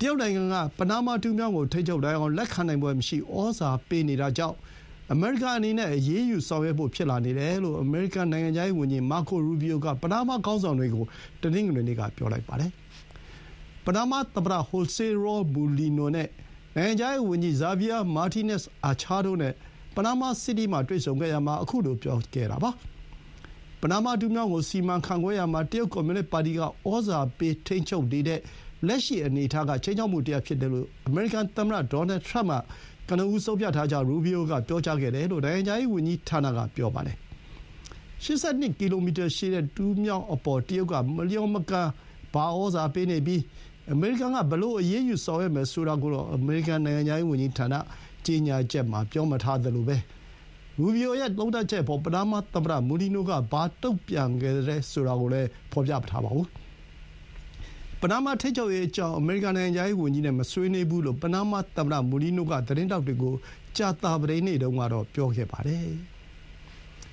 တရုတ်နိုင်ငံကပနားမားတူးမြောင်းကိုထိန်းချုပ်နိုင်အောင်လက်ခံနိုင်ပွဲမရှိဩဇာပေးနေတာကြောင့်အမေရိကန်အနေနဲ့အရေးယူဆောင်ရွက်ဖို့ဖြစ်လာနေတယ်လို့အမေရိကန်နိုင်ငံခြားရေးဝန်ကြီးမာကိုရူဘီယိုကပနားမားခေါင်းဆောင်တွေကိုတနင်္ဂနွေနေ့ကပြောလိုက်ပါတယ်။ပနားမားသမ္မတဟိုဆေရောဘူလီနိုနဲ့နိုင်ငံခြားရေးဝန်ကြီးဇာဗီယာမာတီနက်စ်အာချာတို့နဲ့ပနားမားစီးတီးမှာတွေ့ဆုံခဲ့ရမှာအခုလိုပြောခဲ့တာပါ။ပနားမားတူးမြောင်းကိုစီမံခန့်ခွဲရမှာတရုတ်ကွန်မြူနစ်ပါတီကဩဇာပေးထိန်းချုပ်နေတဲ့လက်ရှိအနေအထားကချိန်ချောက်မှုတရားဖြစ်တယ်လို့အမေရိကန်သမ္မတဒေါ်နယ်ထရမ့်ကကနဦးဆုံးဖြတ်ထားကြောင်းရူဘီယိုကပြောကြားခဲ့တယ်လို့နိုင်ငံခြားရေးဝန်ကြီးဌာနကပြောပါတယ်။82 ကီလိုမီတာရှည်တဲ့တူးမြောင်းအပေါ်တရုတ်ကမလျော်မကန်ဘာဩဇာပေးနေပြီးအမေရိကန်ကဘလို့အရေးယူဆောင်ရွက်မယ်ဆိုတာကိုတော့အမေရိကန်နိုင်ငံခြားရေးဝန်ကြီးဌာနကြေညာချက်မှာပြောမထားသလိုပဲရူဘီယိုရဲ့သုံးသပ်ချက်ပေါ်ပနားမားသမ္မတမူလီနိုကဘာတုံ့ပြန်ခဲ့တယ်ဆိုတာကိုလည်းဖော်ပြမထားပါဘူး။ပနားမားထိပ်ချုပ်ရေးအကြောင်းအမေရိကန်နိုင်ငံခြားရေးဝန်ကြီးနဲ့မဆွေးနွေးဘူးလို့ပနားမားသမ္မတမူလီနိုကသတင်းတောက်တွေကိုကြာသပတေးနေ့တုန်းကတော့ပြောခဲ့ပါတယ်။